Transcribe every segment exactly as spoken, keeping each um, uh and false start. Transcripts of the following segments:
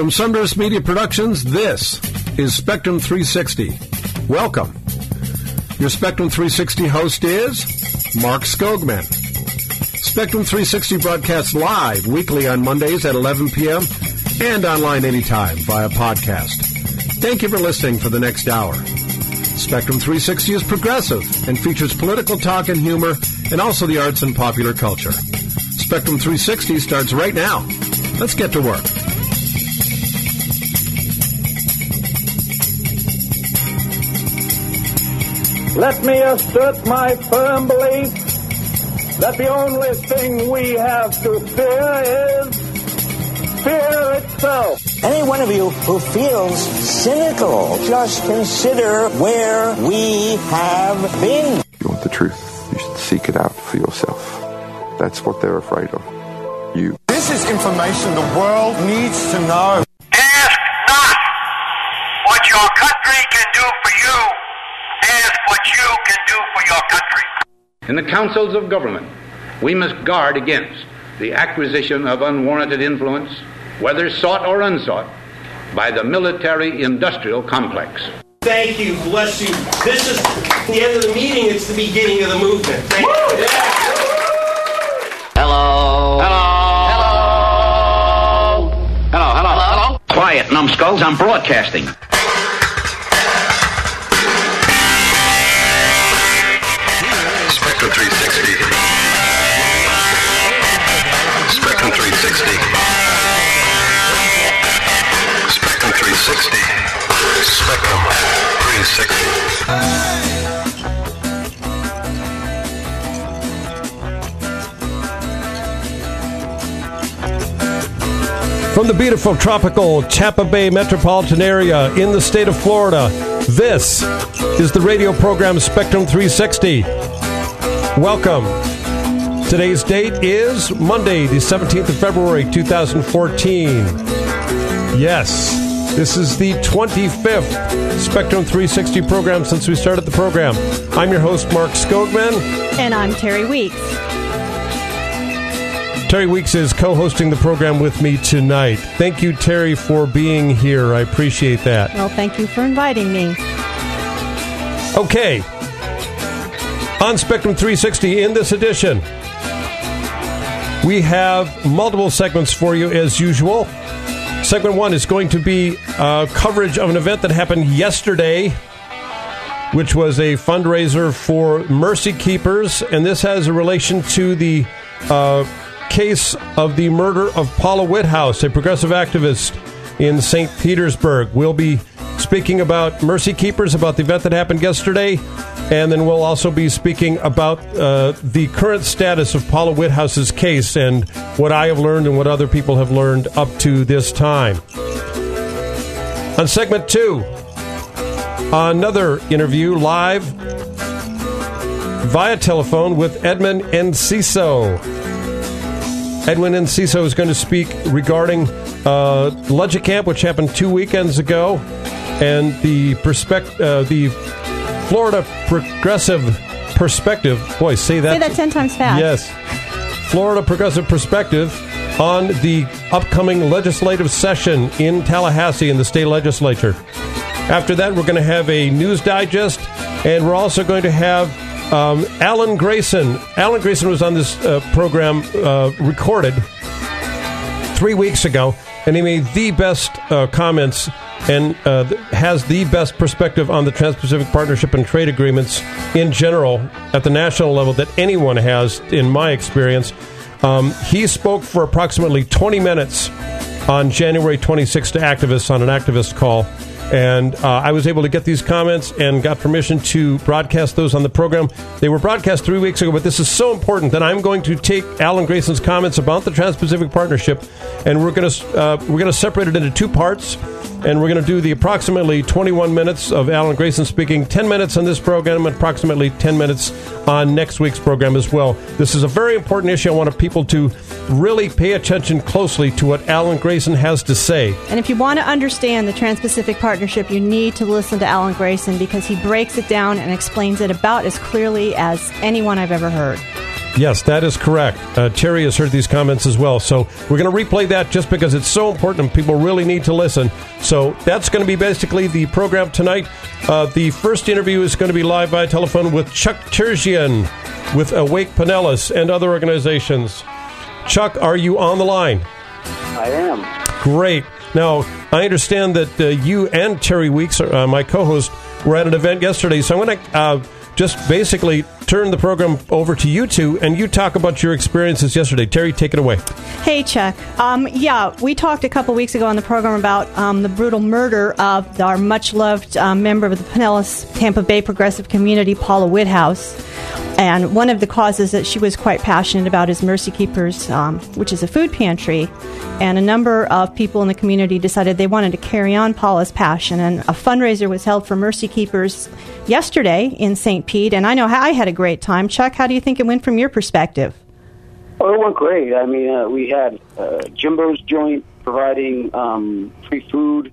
From Sunburst Media Productions, this is Spectrum three sixty. Welcome. Your Spectrum three sixty host is Mark Skogman. Spectrum three sixty broadcasts live weekly on Mondays at eleven p.m. and online anytime via podcast. Thank you for listening for the next hour. Spectrum three sixty is progressive and features political talk and humor and also the arts and popular culture. Spectrum three sixty starts right now. Let's get to work. Let me assert my firm belief that the only thing we have to fear is fear itself. Any one of you who feels cynical, just consider where we have been. If you want the truth, you should seek it out for yourself. That's what they're afraid of. You. This is information the world needs to know. Ask not what your country can do for you. Ask what you can do for your country. In the councils of government, we must guard against the acquisition of unwarranted influence, whether sought or unsought, by the military-industrial complex. Thank you. Bless you. This is the end of the meeting. It's the beginning of the movement. Thank you. Yeah. Hello. Hello. Hello. Hello. Hello. Hello. Quiet, numbskulls. I'm broadcasting. Spectrum three sixty. Spectrum three sixty. Spectrum three sixty. Spectrum three sixty. From the beautiful tropical Tampa Bay metropolitan area in the state of Florida, this is the radio program Spectrum three sixty. Welcome. Today's date is Monday, the seventeenth of February, two thousand fourteen. Yes, this is the twenty-fifth Spectrum three sixty program since we started the program. I'm your host, Mark Skogman. And I'm Terry Weeks. Terry Weeks is co-hosting the program with me tonight. Thank you, Terry, for being here. I appreciate that. Well, thank you for inviting me. Okay. On Spectrum three sixty, in this edition, we have multiple segments for you as usual. Segment one is going to be uh, coverage of an event that happened yesterday, which was a fundraiser for Mercy Keepers, and this has a relation to the uh, case of the murder of Paula Whithouse, a progressive activist in Saint Petersburg. We'll be speaking about Mercy Keepers, about the event that happened yesterday, and then we'll also be speaking about uh, the current status of Paula Whithouse's case and what I have learned and what other people have learned up to this time. On segment two, another interview live via telephone with Edmund Enciso. Edwin Enciso is going to speak regarding uh, Legicamp, which happened two weekends ago, and the perspect- uh, the Florida Progressive Perspective. Boy, say that. Say that ten times fast. Yes. Florida Progressive Perspective on the upcoming legislative session in Tallahassee in the state legislature. After that, we're going to have a news digest, and we're also going to have Um, Alan Grayson. Alan Grayson was on this uh, program uh, recorded three weeks ago, and he made the best uh, comments and uh, has the best perspective on the Trans-Pacific Partnership and trade agreements in general at the national level that anyone has, in my experience. Um, he spoke for approximately twenty minutes on January twenty-sixth to activists on an activist call. And uh, I was able to get these comments and got permission to broadcast those on the program. They were broadcast three weeks ago, but this is so important that I'm going to take Alan Grayson's comments about the Trans-Pacific Partnership, and we're going to uh, we're going to separate it into two parts. And we're going to do the approximately twenty-one minutes of Alan Grayson speaking, ten minutes on this program, and approximately ten minutes on next week's program as well. This is a very important issue. I want people to really pay attention closely to what Alan Grayson has to say. And if you want to understand the Trans-Pacific Partnership, you need to listen to Alan Grayson because he breaks it down and explains it about as clearly as anyone I've ever heard. Yes, that is correct. Uh, Terry has heard these comments as well. So we're going to replay that just because it's so important and people really need to listen. So that's going to be basically the program tonight. Uh, the first interview is going to be live by telephone with Chuck Terzian with Awake Pinellas and other organizations. Chuck, are you on the line? I am. Great. Now, I understand that uh, you and Terry Weeks, uh, my co-host, were at an event yesterday. So I'm going to uh, just basically turn the program over to you two, and you talk about your experiences yesterday. Terry, take it away. Hey, Chuck. Um, yeah, we talked a couple weeks ago on the program about um, the brutal murder of our much-loved um, member of the Pinellas, Tampa Bay Progressive Community, Paula Whithouse. And one of the causes that she was quite passionate about is Mercy Keepers, um, which is a food pantry. And a number of people in the community decided they wanted to carry on Paula's passion. And a fundraiser was held for Mercy Keepers yesterday in Saint Pete. And I know I had a great time. Chuck, how do you think it went from your perspective? Oh, it went great. I mean, uh, we had uh, Jimbo's Joint providing um, free food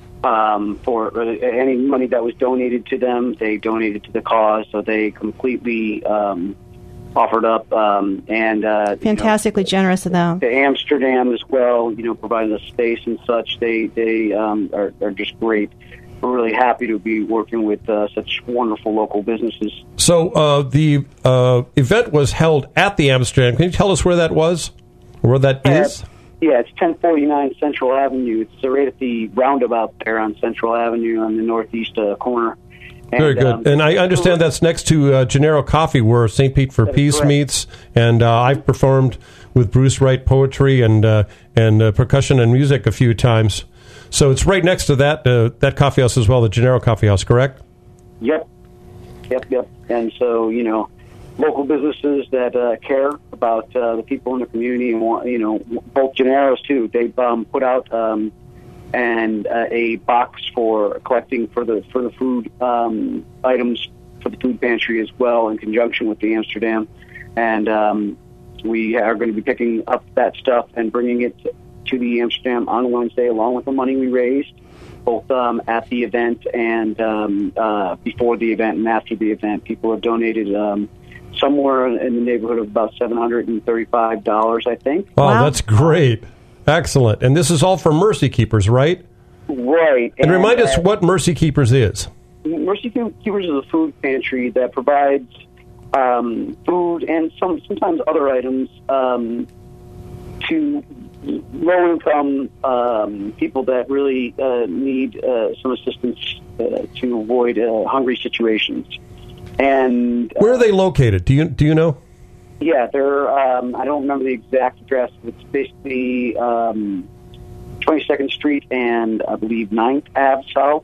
um, for uh, any money that was donated to them. They donated to the cause, so they completely um, offered up. Um, and uh, Fantastically you know, generous of them. To Amsterdam as well, you know, providing the space and such. They they um, are, are just great. We're really happy to be working with uh, such wonderful local businesses. So uh, the uh, event was held at the Amsterdam. Can you tell us where that was, where that yeah, is? Yeah, it's ten forty-nine Central Avenue. It's right at the roundabout there on Central Avenue on the northeast uh, corner. And, Very good. Um, and I understand that's next to uh, Gennaro Coffee, where Saint Pete for Peace correct. meets. And uh, I've performed with Bruce Wright Poetry and uh, and uh, percussion and music a few times. So it's right next to that uh, that coffee house as well, the Gennaro Coffee House, correct? Yep, yep, yep. And so, you know, local businesses that uh, care about uh, the people in the community, and want, you know, both Gennaro's too. They've um, put out um, and uh, a box for collecting for the for the food um, items for the food pantry as well, in conjunction with the Amsterdam. And um, we are going to be picking up that stuff and bringing it to, to the Amsterdam on Wednesday, along with the money we raised, both um, at the event and um, uh, before the event and after the event. People have donated um, somewhere in the neighborhood of about seven hundred thirty-five dollars, I think. Wow, wow, that's great. Excellent. And this is all for Mercy Keepers, right? Right. And, and remind uh, us what Mercy Keepers is. Mercy Keepers is a food pantry that provides um, food and some sometimes other items um, to low-income um, people that really uh, need uh, some assistance uh, to avoid uh, hungry situations. And uh, where are they located? Do you do you know? Yeah, they're. Um, I don't remember the exact address. It's basically um, twenty-second Street and I believe ninth Avenue South.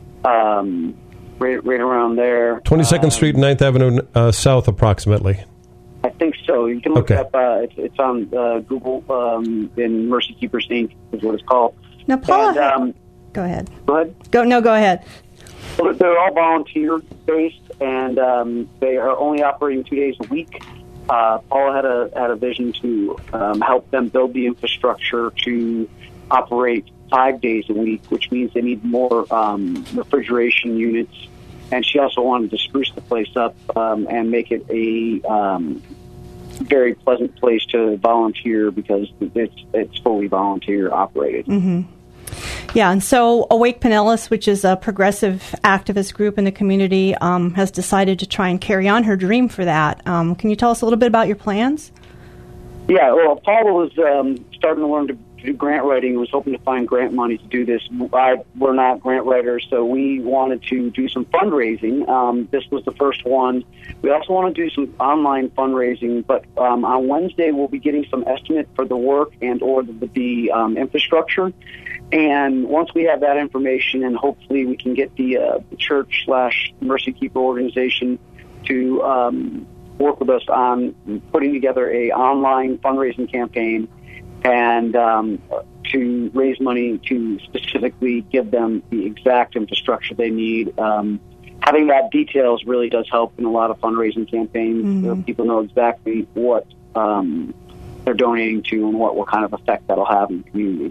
Um, right, right around there. twenty-second um, Street and ninth Avenue uh, South, approximately. I think so. You can look okay. up. Uh, it's, it's on uh, Google. Um, in Mercy Keepers Incorporated is what it's called. Now, Paula, and, um, go ahead. Go ahead. Go no, go ahead. Well, they're all volunteer based, and um, they are only operating two days a week. Uh, Paula had a had a vision to um, help them build the infrastructure to operate five days a week, which means they need more um, refrigeration units. And she also wanted to spruce the place up um, and make it a um, very pleasant place to volunteer, because it's it's fully volunteer operated. Mm-hmm. Yeah, and so Awake Pinellas, which is a progressive activist group in the community, um, has decided to try and carry on her dream for that. Um, can you tell us a little bit about your plans? Yeah, well, Paula was um, starting to learn to do grant writing and was hoping to find grant money to do this. I, we're not grant writers, so we wanted to do some fundraising. Um, this was the first one. We also want to do some online fundraising, but um, on Wednesday we'll be getting some estimate for the work and or the, the um, infrastructure. And once we have that information, and hopefully we can get the, uh, the church slash Mercy Keeper organization to um, work with us on putting together a online fundraising campaign and um, to raise money to specifically give them the exact infrastructure they need. Um, having that details really does help in a lot of fundraising campaigns. Mm-hmm. So people know exactly what um, they're donating to and what, what kind of effect that'll have in the community.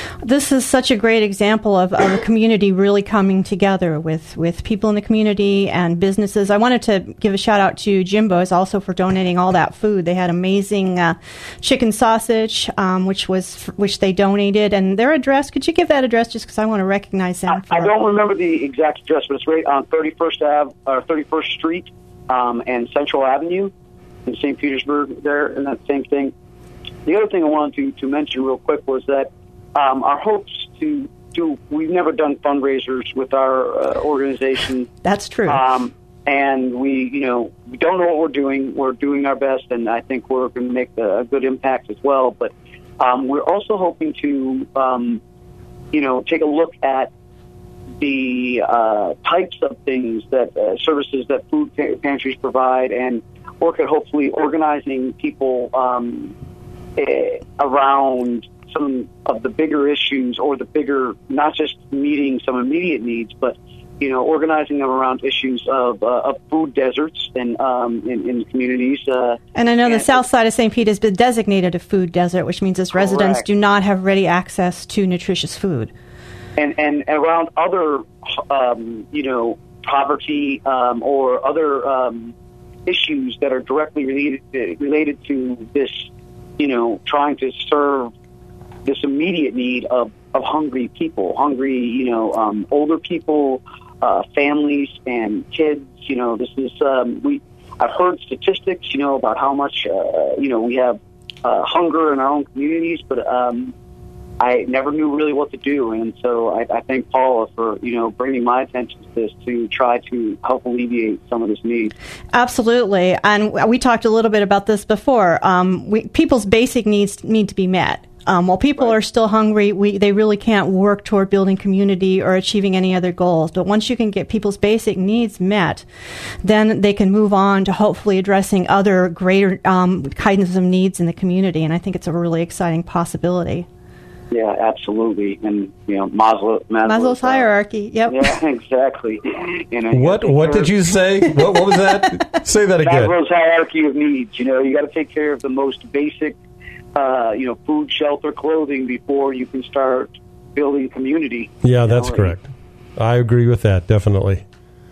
This is such a great example of, of a community really coming together with, with people in the community and businesses. I wanted to give a shout out to Jimbo's also for donating all that food. They had amazing uh, chicken sausage, um, which was which they donated, and their address. Could you give that address just because I want to recognize them? I, I don't remember the exact address, but it's right on thirty-first Ave or thirty-first Street um, and Central Avenue in Saint Petersburg. There, and that same thing. The other thing I wanted to, to mention real quick was that um, our hopes to do, we've never done fundraisers with our uh, organization. That's true. Um, and we, you know, we don't know what we're doing. We're doing our best, and I think we're going to make a, a good impact as well. But um, we're also hoping to, um, you know, take a look at the uh, types of things that, uh, services that food pantries provide, and work at hopefully organizing people um, eh, around some of the bigger issues, or the bigger, not just meeting some immediate needs, but, you know, organizing them around issues of, uh, of food deserts and um, in, in communities. Uh, and I know and the south side of Saint Pete has been designated a food desert, which means its residents correct. do not have ready access to nutritious food. And, and around other, um, you know, poverty um, or other um, issues that are directly related related to this, you know, trying to serve this immediate need of, of hungry people, hungry, you know, um, older people, uh, families and kids. You know, this is, um, we, I've heard statistics, you know, about how much, uh, you know, we have uh, hunger in our own communities, but um, I never knew really what to do. And so I, I thank Paula for, you know, bringing my attention to this to try to help alleviate some of this need. Absolutely. And we talked a little bit about this before. Um, we, people's basic needs need to be met. Um, while people right. are still hungry, we, they really can't work toward building community or achieving any other goals. But once you can get people's basic needs met, then they can move on to hopefully addressing other greater um, kinds of needs in the community. And I think it's a really exciting possibility. Yeah, absolutely. And, you know, Maslow, Maslow's, Maslow's hierarchy. Yep. Yeah, exactly. You know, what you What did you say? What, what was that? Say that again. Maslow's hierarchy of needs. You know, you got to take care of the most basic, uh, you know, food, shelter, clothing before you can start building community. Yeah, that's know? correct. I agree with that, definitely.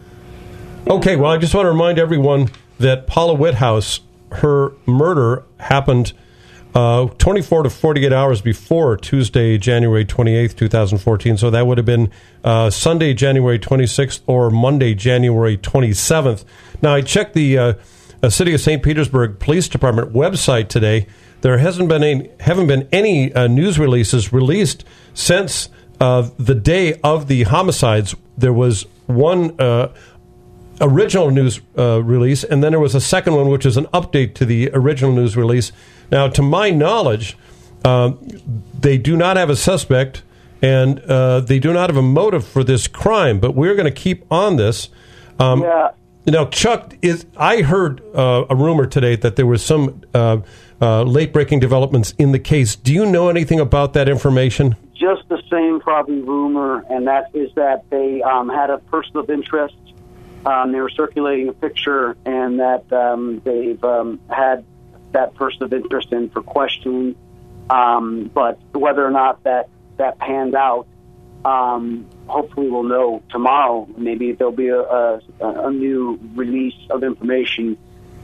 Okay, well, I just want to remind everyone that Paula Whithouse, her murder happened uh, twenty-four to forty-eight hours before Tuesday, January twenty-eighth, twenty fourteen. So that would have been uh, Sunday, January twenty-sixth, or Monday, January twenty-seventh. Now, I checked the uh, uh, City of Saint Petersburg Police Department website today. There hasn't been any, haven't been any uh, news releases released since uh, the day of the homicides. There was one uh, original news uh, release, and then there was a second one, which is an update to the original news release. Now, to my knowledge, uh, they do not have a suspect, and uh, they do not have a motive for this crime, but we're going to keep on this. Um, yeah. Now, Chuck, is I heard uh, a rumor today that there was some uh, uh, late-breaking developments in the case. Do you know anything about that information? Just the same, probably, rumor, and that is that they um, had a person of interest. Um, they were circulating a picture, and that um, they've um, had that person of interest in for questioning. Um, but whether or not that, that panned out, um, hopefully we'll know tomorrow. Maybe there'll be a, a, a new release of information,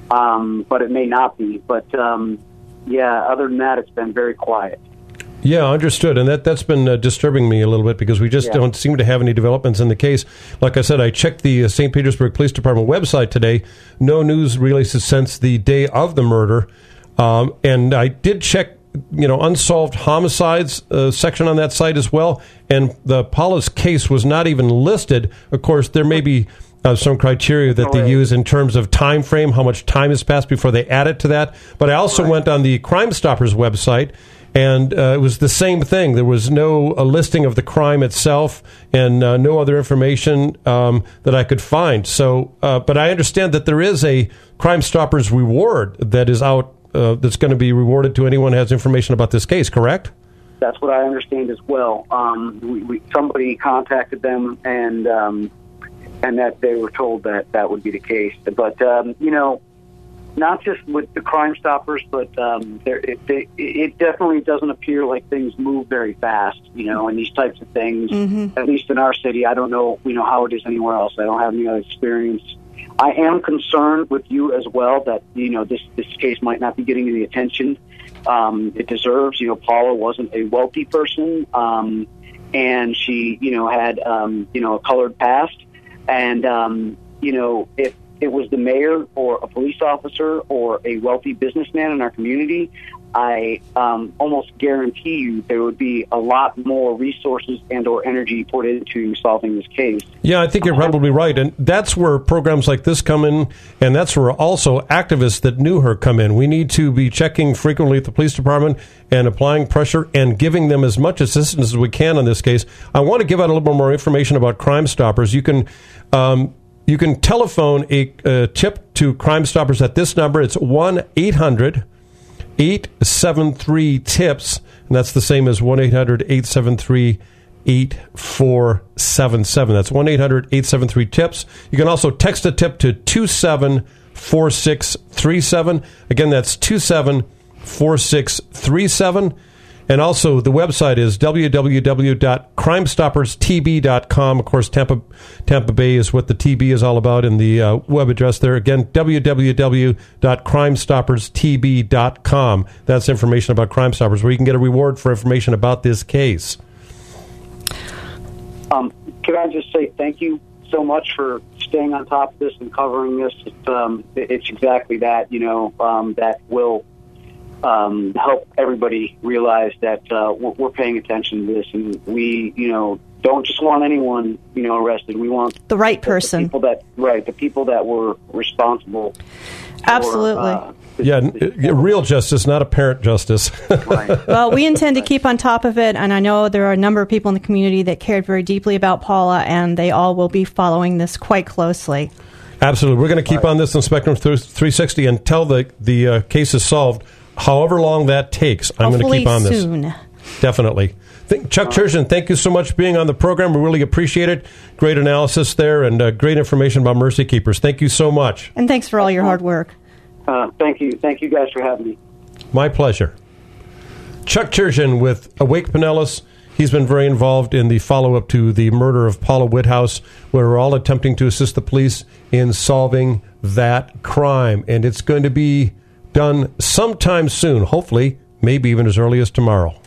um, but it may not be. But, um, yeah, other than that, it's been very quiet. Yeah, understood. And that, that's been uh, disturbing me a little bit because we just yeah. don't seem to have any developments in the case. Like I said, I checked the uh, Saint Petersburg Police Department website today. No news releases since the day of the murder. Um, and I did check, you know, unsolved homicides uh, section on that site as well. And the Paula's case was not even listed. Of course, there may be uh, some criteria that they use in terms of time frame, how much time has passed before they add it to that. But I also right. went on the Crime Stoppers website, and uh, it was the same thing. There was no a listing of the crime itself and uh, no other information um, that I could find. So, uh, but I understand that there is a Crime Stoppers reward that is out uh, that's going to be rewarded to anyone who has information about this case, correct? That's what I understand as well. Um, we, we, somebody contacted them, and um, and that they were told that that would be the case. But, um, you know, not just with the Crime Stoppers, but um, there, it, they, it definitely doesn't appear like things move very fast, you know, and these types of things, Mm-hmm. at least in our city. I don't know, you know, how it is anywhere else. I don't have any other experience. I am concerned with you as well that, you know, this, this case might not be getting the attention um, it deserves. You know, Paula wasn't a wealthy person, um, and she, you know, had, um, you know, a colored past. And, um, you know, if it was the mayor or a police officer or a wealthy businessman in our community, I um, almost guarantee you there would be a lot more resources and or energy put into solving this case. Yeah, I think you're probably right. And that's where programs like this come in, and that's where also activists that knew her come in. We need to be checking frequently at the police department and applying pressure and giving them as much assistance as we can on this case. I want to give out a little bit more information about Crime Stoppers. You can... Um, You can telephone a, a tip to Crime Stoppers at this number. It's one eight hundred eight seven three TIPS, and that's the same as one eight hundred eight seven three eight four seven seven. That's one eight hundred eight seven three TIPS. You can also text a tip to two seven four six three seven. Again, that's two seven four six three seven. And also, the website is w w w dot crime stoppers t b dot com. Of course, Tampa Tampa Bay is what the T B is all about in the uh, web address there. Again, w w w dot crime stoppers t b dot com. That's information about Crime Stoppers, where you can get a reward for information about this case. Um, can I just say thank you so much for staying on top of this and covering this? It's, um, it's exactly that, you know, um, that will... Um, help everybody realize that uh, we're, we're paying attention to this, and we, you know, don't just want anyone, you know, arrested. We want the right person, the people that right, the people that were responsible. Absolutely. For, uh, yeah, n- real justice, not apparent justice. Right. Well, we intend to keep on top of it, and I know there are a number of people in the community that cared very deeply about Paula, and they all will be following this quite closely. Absolutely. We're going to keep on this on Spectrum three sixty until the, the uh, case is solved. However long that takes, I'm going to keep on this. Soon. Definitely. Think, Chuck Turgeon, thank you so much for being on the program. We really appreciate it. Great analysis there and uh, great information about Mercy Keepers. Thank you so much. And thanks for all your hard work. Uh, thank you. Thank you guys for having me. My pleasure. Chuck Turgeon with Awake Pinellas. He's been very involved in the follow-up to the murder of Paula Whithouse, where we're all attempting to assist the police in solving that crime. And it's going to be done sometime soon, hopefully, maybe even as early as tomorrow.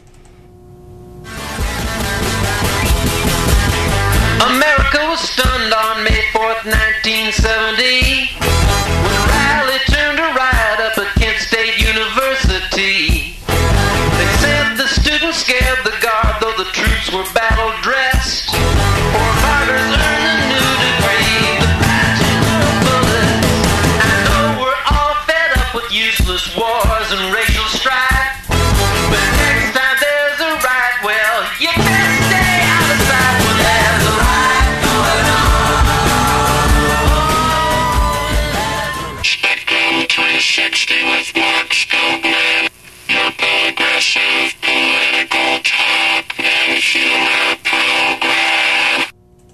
America was stunned on May fourth, nineteen seventy, when Riley turned a riot up at Kent State University. They said the students scared the guard, though the troops were battle-dressed. Four martyrs earned a new degree, the passion of bullets. I know we're all fed up with useless wars and racial strife, but next time there's a riot, well, you better stay out of sight when there's a riot going on. Spectrum three sixty with Mark Spellman, your progressive political talk and humor program.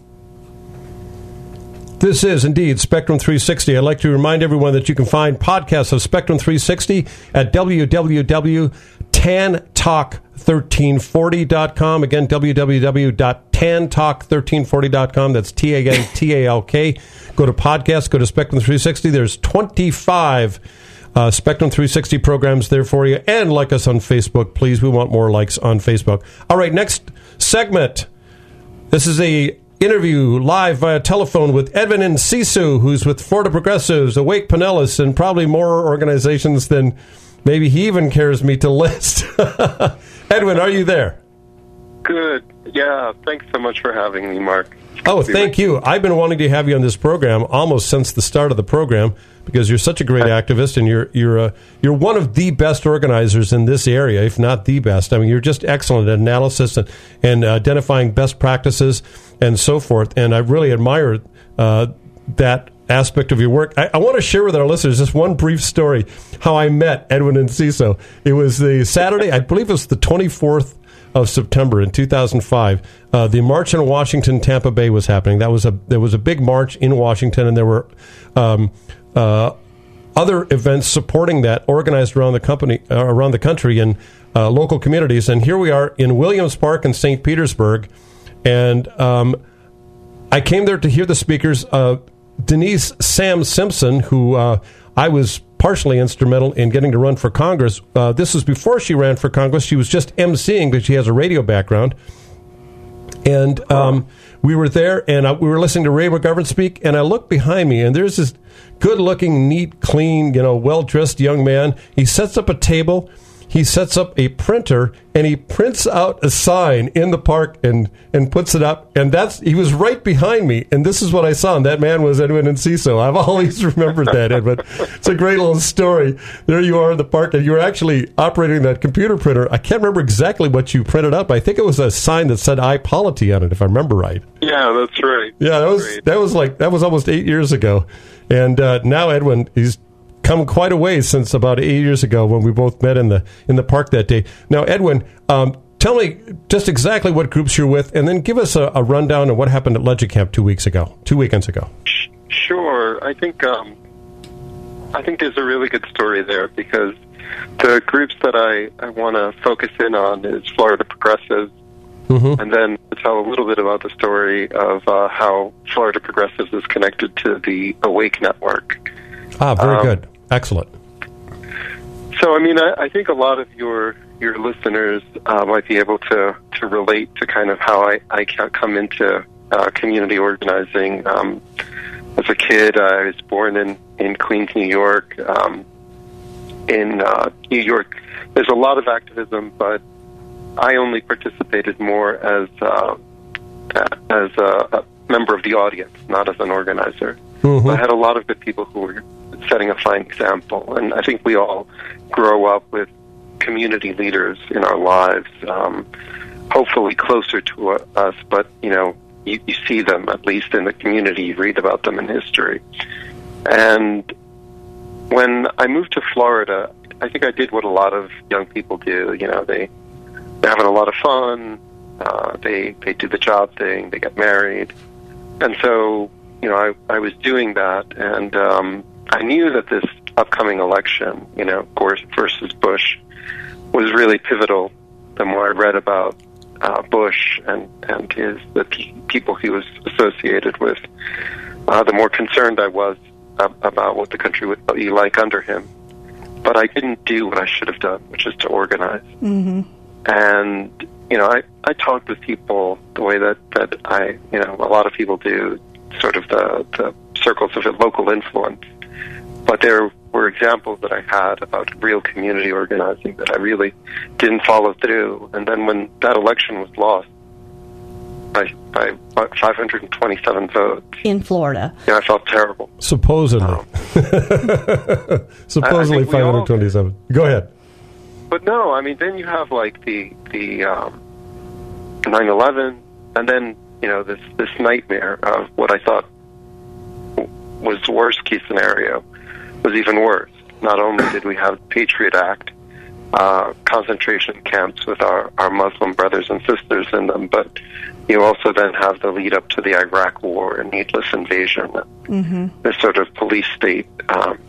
This is indeed Spectrum three sixty. I'd like to remind everyone that you can find podcasts of Spectrum three sixty at w w w dot tan talk thirteen forty dot com. Again, w w w dot tan talk thirteen forty dot com. That's T A N T A L K. Go to podcasts, go to Spectrum three sixty. There's twenty-five uh, Spectrum three sixty programs there for you. And like us on Facebook, please. We want more likes on Facebook. All right, next segment. This is a interview live via telephone with Edwin Enciso, who's with Florida Progressives, Awake Pinellas, and probably more organizations than maybe he even cares me to list. Edwin, are you there? Good. Yeah, thanks so much for having me, Mark. Oh, thank you. I've been wanting to have you on this program almost since the start of the program because you're such a great activist, and you're you're uh, you're one of the best organizers in this area, if not the best. I mean, you're just excellent at analysis and, and uh, identifying best practices and so forth. And I really admire uh, that aspect of your work. I, I want to share with our listeners just one brief story how I met Edwin Enciso. It was the Saturday, I believe it was the twenty-fourth of September in two thousand five. Uh, the March in Washington, Tampa Bay was happening. That was a there was a big march in Washington, and there were um, uh, other events supporting that, organized around the company, uh, around the country in uh, local communities. And here we are in Williams Park in Saint Petersburg, and um, I came there to hear the speakers. Uh, Denise Sam Simpson, who uh, I was partially instrumental in getting to run for Congress. Uh, this was before she ran for Congress. She was just emceeing, but she has a radio background. And um, we were there, and I, we were listening to Ray McGovern speak, and I looked behind me, and there's this good-looking, neat, clean, you know, well-dressed young man. He sets up a table. He sets up a printer, and he prints out a sign in the park and, and puts it up. And that's he was right behind me, and this is what I saw. And that man was Edwin Enciso. I've always remembered that, Edwin. It's a great little story. There you are in the park, and you were actually operating that computer printer. I can't remember exactly what you printed up. I think it was a sign that said "I Polity" on it, if I remember right. Yeah, that's right. Yeah, that was Great. that was like that was almost eight years ago, and uh, now Edwin, he's come quite a ways since about eight years ago when we both met in the in the park that day. Now, Edwin, um, tell me just exactly what groups you're with, and then give us a, a rundown of what happened at Legend Camp two weeks ago, two weekends ago. Sure. I think um, I think there's a really good story there, because the groups that I, I want to focus in on is Florida Progressives, mm-hmm. and then to tell a little bit about the story of uh, how Florida Progressives is connected to the Awake Network. Ah, very um, good. Excellent. So, I mean, I, I think a lot of your your listeners uh, might be able to, to relate to kind of how I, I come into uh, community organizing. Um, as a kid, I was born in, in Queens, New York. Um, in uh, New York, there's a lot of activism, but I only participated more as uh, as a, a member of the audience, not as an organizer. Mm-hmm. I had a lot of good people who were setting a fine example, and I think we all grow up with community leaders in our lives, um, hopefully closer to uh, us, but, you know, you, you see them, at least in the community, you read about them in history. And when I moved to Florida, I think I did what a lot of young people do. You know, they, they're having a lot of fun, uh, they, they do the job thing, they get married, and so, you know, I, I was doing that, and um, I knew that this upcoming election, you know, Gore versus Bush, was really pivotal. The more I read about uh, Bush and, and his the pe- people he was associated with, uh, the more concerned I was uh, about what the country would be like under him. But I didn't do what I should have done, which is to organize. Mm-hmm. And, you know, I, I talked with people the way that, that I, you know, a lot of people do, sort of the, the circles of local influence. But there were examples that I had about real community organizing that I really didn't follow through. And then when that election was lost by, by five hundred twenty-seven votes. In Florida. Yeah, I felt terrible. Supposedly. Um, Supposedly five hundred twenty-seven. Go ahead. But no, I mean, then you have like the, the um, nine eleven, and then, you know, this, this nightmare of what I thought was the worst case scenario was even worse. Not only did we have the Patriot Act, uh, concentration camps with our, our Muslim brothers and sisters in them, but you also then have the lead up to the Iraq War and needless invasion, mm-hmm. this sort of police state, um,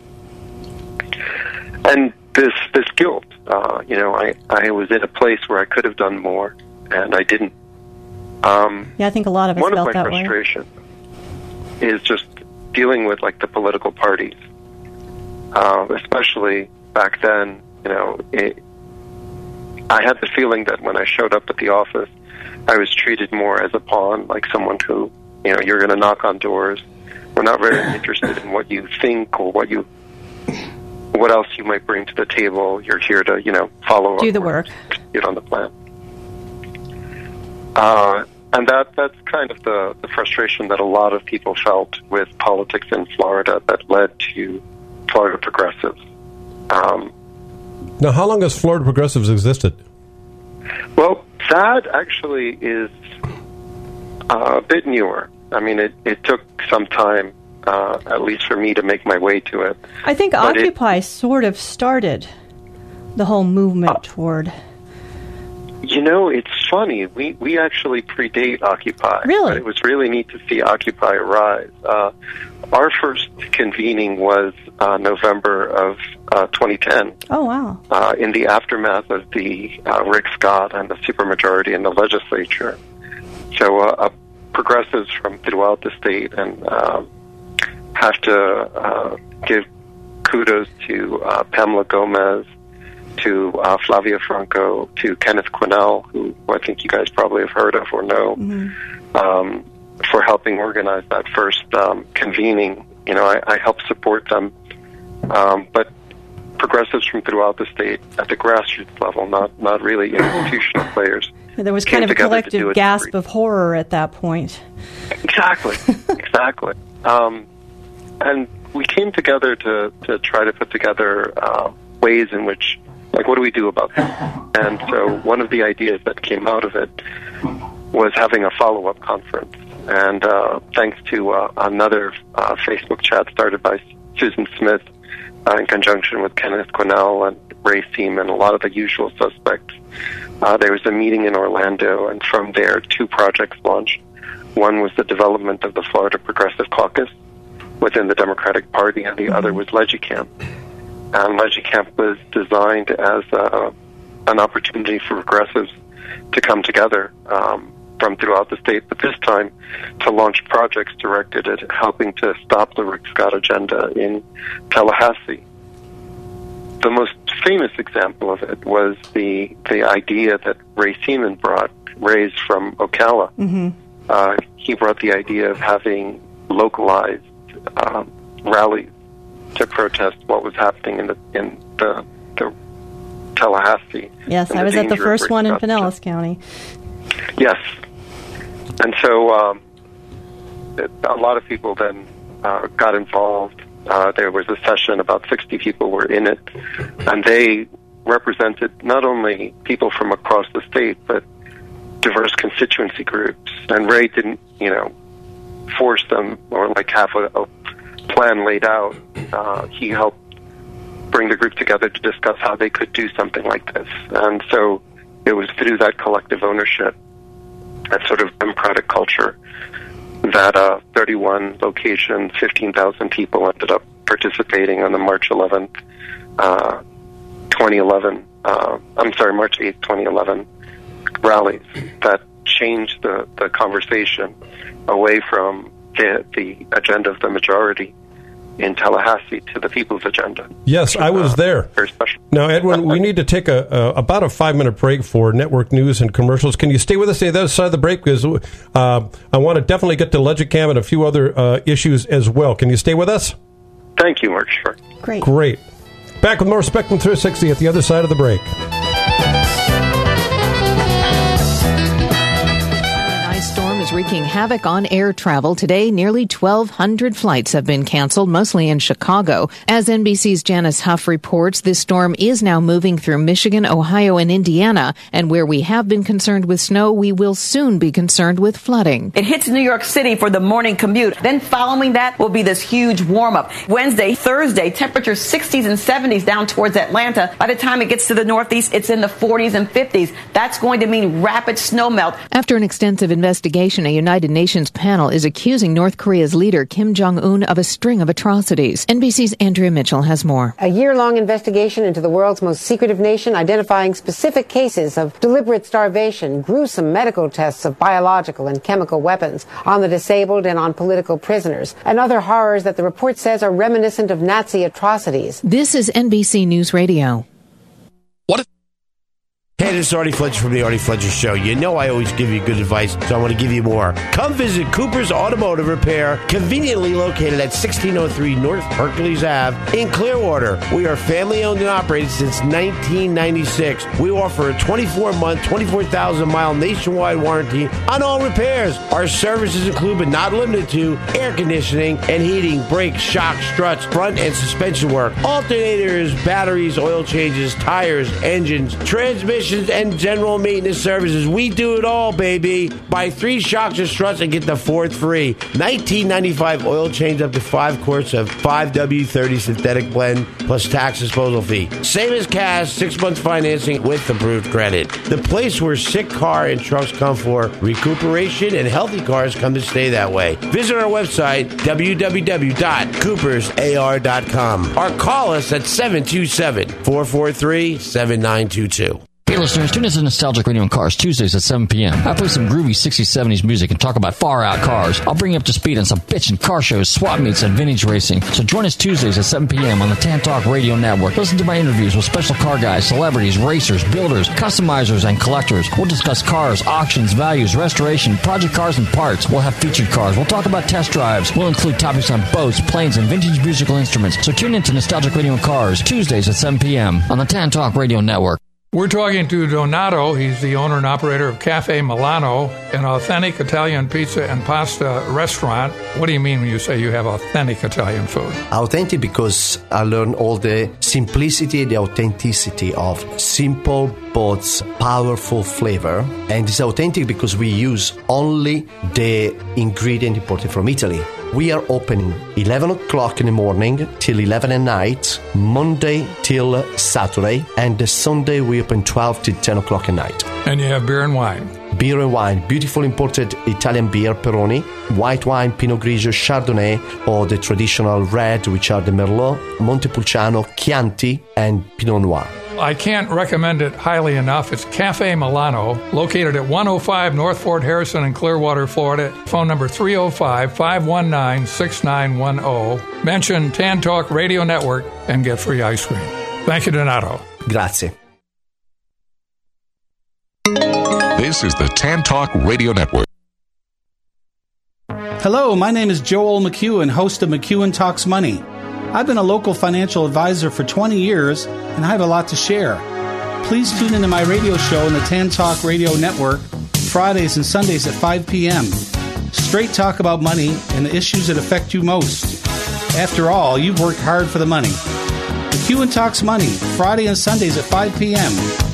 and this this guilt. Uh, you know, I, I was in a place where I could have done more, and I didn't. Um, yeah, I think a lot of us felt that way. One of my frustrations is just dealing with, like, the political parties, uh, especially back then. You know, it, I had the feeling that when I showed up at the office, I was treated more as a pawn, like someone who, you know, you're going to knock on doors. We're not very interested in what you think or what you, what else you might bring to the table. You're here to, you know, follow up. Do the work. Get on the plan. Uh, and that that's kind of the, the frustration that a lot of people felt with politics in Florida that led to Florida Progressives. Um, now, how long has Florida Progressives existed? Well, that actually is uh, a bit newer. I mean, it, it took some time, uh, at least for me, to make my way to it. I think but Occupy it, sort of started the whole movement uh, toward... You know, it's funny. We we actually predate Occupy. Really? But it was really neat to see Occupy rise. Uh, our first convening was uh, November of uh, twenty ten. Oh, wow. Uh, in the aftermath of the uh, Rick Scott and the supermajority in the legislature. So uh, uh, progressives from throughout the state, and uh, have to uh, give kudos to uh, Pamela Gomez, to uh, Flavia Franco, to Kenneth Quinnell, who I think you guys probably have heard of or know, mm-hmm. um, for helping organize that first um, convening. You know, I, I helped support them, um, but progressives from throughout the state at the grassroots level, not not really institutional players. There was kind of a collective gasp of horror at that point. Exactly, exactly. Um, and we came together to, to try to put together uh, ways in which, like, what do we do about this? And so one of the ideas that came out of it was having a follow-up conference. And uh, thanks to uh, another uh, Facebook chat started by Susan Smith uh, in conjunction with Kenneth Quinnell and Ray Seaman, a lot of the usual suspects, uh, there was a meeting in Orlando, and from there two projects launched. One was the development of the Florida Progressive Caucus within the Democratic Party, and the mm-hmm. other was LegiCamp. And LegiCamp was designed as a, an opportunity for progressives to come together um, from throughout the state, but this time to launch projects directed at helping to stop the Rick Scott agenda in Tallahassee. The most famous example of it was the the idea that Ray Seaman brought, raised from Ocala. Mm-hmm. Uh, he brought the idea of having localized um, rallies to protest what was happening in the in the, the Tallahassee. Yes, I was at the first one in Pinellas County. Yes, and so um, a lot of people then uh, got involved. Uh, there was a session, about sixty people were in it, and they represented not only people from across the state, but diverse constituency groups. And Ray didn't, you know, force them or like have a, a plan laid out. Uh, he helped bring the group together to discuss how they could do something like this. And so it was through that collective ownership, that sort of democratic culture, that uh, thirty-one locations, fifteen thousand people ended up participating on the March eleventh, uh, twenty eleven, uh, I'm sorry, March eighth, twenty eleven rallies that changed the, the conversation away from the, the agenda of the majority in Tallahassee to the people's agenda. Yes, I was uh, there. Very special. Now, Edwin, we need to take a, a about a five-minute break for network news and commercials. Can you stay with us on the other side of the break? Because uh, I want to definitely get to LegiCamp and a few other uh, issues as well. Can you stay with us? Thank you, Mark. Sure. Great. Great. Back with more Spectrum three sixty at the other side of the break. Wreaking havoc on air travel. Today, nearly twelve hundred flights have been canceled, mostly in Chicago. As N B C's Janice Huff reports, this storm is now moving through Michigan, Ohio, and Indiana. And where we have been concerned with snow, we will soon be concerned with flooding. It hits New York City for the morning commute. Then following that will be this huge warm-up. Wednesday, Thursday, temperatures sixties and seventies down towards Atlanta. By the time it gets to the Northeast, it's in the forties and fifties. That's going to mean rapid snow melt. After an extensive investigation, a United Nations panel is accusing North Korea's leader, Kim Jong-un, of a string of atrocities. N B C's Andrea Mitchell has more. A year-long investigation into the world's most secretive nation, identifying specific cases of deliberate starvation, gruesome medical tests of biological and chemical weapons on the disabled and on political prisoners, and other horrors that the report says are reminiscent of Nazi atrocities. This is N B C News Radio. What? Hey, this is Artie Fletcher from the Artie Fletcher Show. You know I always give you good advice, so I want to give you more. Come visit Cooper's Automotive Repair, conveniently located at sixteen oh three North Hercules Avenue in Clearwater. We are family-owned and operated since nineteen ninety-six. We offer a twenty-four month, twenty-four thousand mile nationwide warranty on all repairs. Our services include, but not limited to, air conditioning and heating, brakes, shocks, struts, front and suspension work, alternators, batteries, oil changes, tires, engines, transmissions, collision and general maintenance services. We do it all, baby. Buy three shocks or struts and get the fourth free. nineteen ninety-five oil change up to five quarts of five W thirty synthetic blend plus tax disposal fee. Same as cash, six months financing with approved credit. The place where sick car and trucks come for recuperation, and healthy cars come to stay that way. Visit our website, w w w dot coopers a r dot com, or call us at seven two seven, four four three, seven nine two two. Hey listeners, tune in to Nostalgic Radio and Cars Tuesdays at seven p.m. I play some groovy sixties, seventies music and talk about far-out cars. I'll bring you up to speed on some bitchin' car shows, swap meets, and vintage racing. So join us Tuesdays at seven p.m. on the Tan Talk Radio Network. Listen to my interviews with special car guys, celebrities, racers, builders, customizers, and collectors. We'll discuss cars, auctions, values, restoration, project cars, and parts. We'll have featured cars. We'll talk about test drives. We'll include topics on boats, planes, and vintage musical instruments. So tune in to Nostalgic Radio and Cars Tuesdays at seven p.m. on the Tan Talk Radio Network. We're talking to Donato. He's the owner and operator of Cafe Milano, an authentic Italian pizza and pasta restaurant. What do you mean when you say you have authentic Italian food? Authentic because I learned all the simplicity, the authenticity of simple but powerful flavor. And it's authentic because we use only the ingredient imported from Italy. We are opening eleven o'clock in the morning till eleven at night, Monday till Saturday, and the Sunday we open twelve till ten o'clock at night. And you have beer and wine? Beer and wine, beautiful imported Italian beer, Peroni, white wine, Pinot Grigio, Chardonnay, or the traditional red, which are the Merlot, Montepulciano, Chianti, and Pinot Noir. I can't recommend it highly enough. It's Cafe Milano, located at one oh five North Fort Harrison in Clearwater, Florida. Phone number three oh five, five one nine, six nine one zero. Mention Tan Talk Radio Network and get free ice cream. Thank you, Donato. Grazie. This is the Tan Talk Radio Network. Hello, my name is Joel McEwen, host of McEwen Talks Money. I've been a local financial advisor for twenty years, and I have a lot to share. Please tune into my radio show on the Tan Talk Radio Network, Fridays and Sundays at five p.m. Straight talk about money and the issues that affect you most. After all, you've worked hard for the money. McEwen Talks Money, Friday and Sundays at five p.m.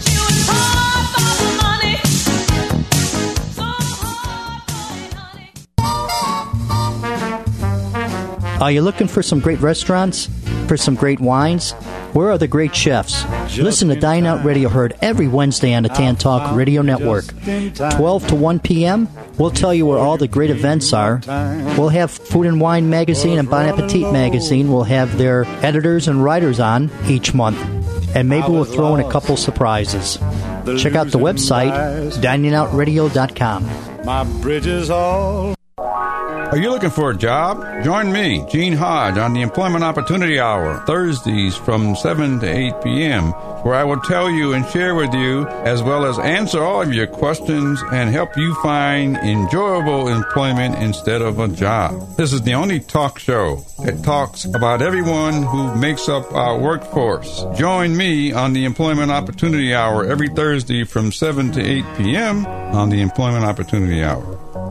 Are you looking for some great restaurants? For some great wines? Where are the great chefs? Listen to Dine Out Radio, heard every Wednesday on the Tan Talk Radio Network. twelve to one p.m., we'll tell you where all the great events are. We'll have Food and Wine Magazine and Bon Appetit Magazine. We'll have their editors and writers on each month. And maybe we'll throw in a couple surprises. Check out the website, dining out radio dot com. My bridges all... Are you looking for a job? Join me, Gene Hodge, on the Employment Opportunity Hour, Thursdays from seven to eight p.m., where I will tell you and share with you, as well as answer all of your questions and help you find enjoyable employment instead of a job. This is the only talk show that talks about everyone who makes up our workforce. Join me on the Employment Opportunity Hour every Thursday from seven to eight p.m. on the Employment Opportunity Hour.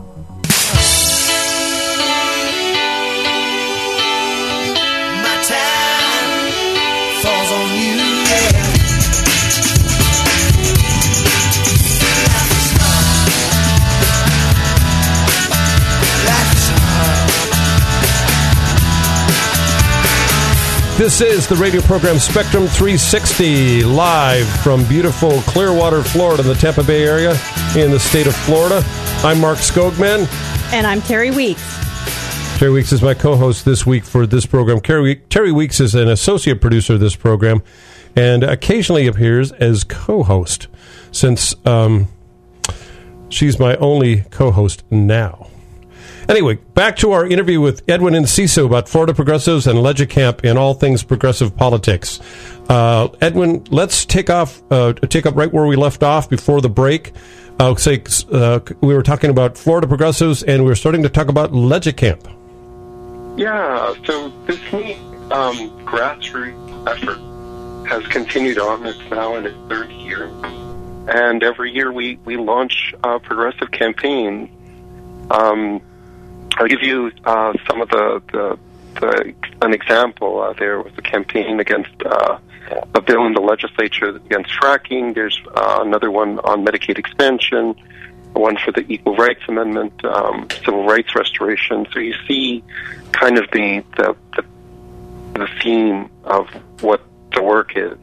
This is the radio program Spectrum three sixty, live from beautiful Clearwater, Florida, in the Tampa Bay area, in the state of Florida. I'm Mark Skogman. And I'm Terry Weeks. Terry Weeks is my co-host this week for this program. Terry, Terry Weeks is an associate producer of this program and occasionally appears as co-host, since um, she's my only co-host now. Anyway, back to our interview with Edwin Enciso about Florida progressives and Legicamp and all things progressive politics. Uh, Edwin, let's take off, uh, take up right where we left off before the break. I'll say uh, we were talking about Florida progressives, and we were starting to talk about Legicamp. Yeah, so this neat um, grassroots effort has continued on. It's now in its third year. And every year we, we launch uh, progressive campaigns. Um, I'll give you uh, some of the, the the, an example. Uh, there was a campaign against uh, a bill in the legislature against fracking. There's uh, another one on Medicaid expansion, one for the Equal Rights Amendment, um, civil rights restoration. So you see kind of the, the, the, the theme of what the work is.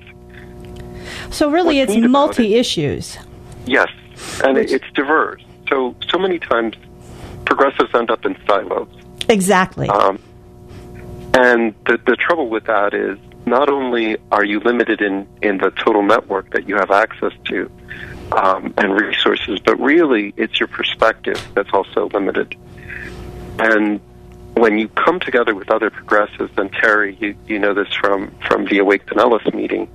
So really What's it's multi-issues. Yes, and it, it's diverse. So, so many times progressives end up in silos. Exactly. Um, and the, the trouble with that is not only are you limited in, in the total network that you have access to um, and resources, but really it's your perspective that's also limited. And when you come together with other progressives, and Terry, you, you know this from, from the Awake Pinellas meeting,